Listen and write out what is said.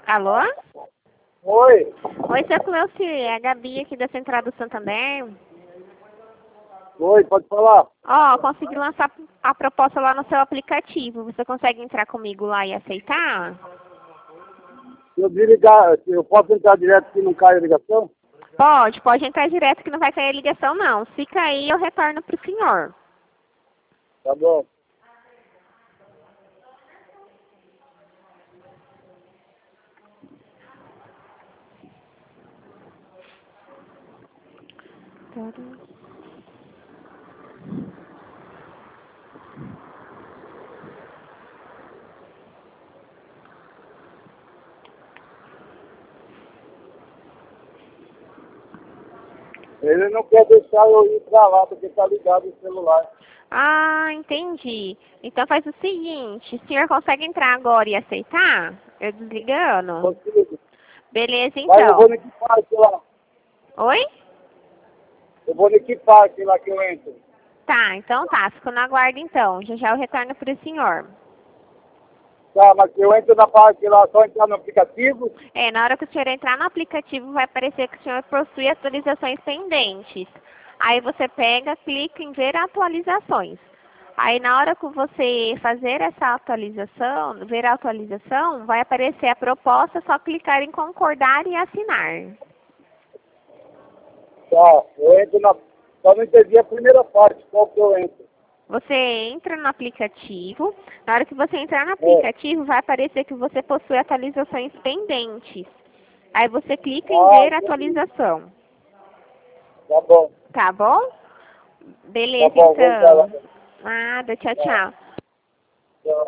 Alô? Oi, Oi, seu Cleuci, é a Gabi aqui da Central do Santander. oi, pode falar. Ó, consegui lançar a proposta lá no seu aplicativo. Você consegue entrar comigo lá e aceitar? Se eu desligar, eu posso entrar direto que não cai a ligação? Pode entrar direto que não vai cair a ligação não. Se cair, eu retorno pro senhor. Tá bom. Ele não quer deixar eu ir pra lá porque tá ligado o celular. Ah, entendi. Então faz o seguinte, o senhor consegue entrar agora e aceitar? Eu desligando? Consigo. Beleza, Mas eu vou então. no Equipark lá. Oi? Eu vou no Equipark lá que eu entro. Tá, então tá. Fico na guarda então. Já já eu retorno pro senhor. Tá, mas eu entro na parte lá, só entrar no aplicativo. É, na hora que o senhor entrar no aplicativo, vai aparecer que o senhor possui atualizações pendentes. Aí você pega, clica em ver atualizações. Aí na hora que você fazer essa atualização, ver a atualização, vai aparecer a proposta, é só clicar em concordar e assinar. Tá, eu entro na... Só não entendi a primeira parte, qual que eu entro. Você entra no aplicativo, na hora que você entrar no É. aplicativo, vai aparecer que você possui atualizações pendentes. Aí você clica em Ah, ver entendi. atualização. Tá bom. Tá bom? Tá Beleza, bom, vou entrar lá. então. Nada, tchau, Tá. tchau.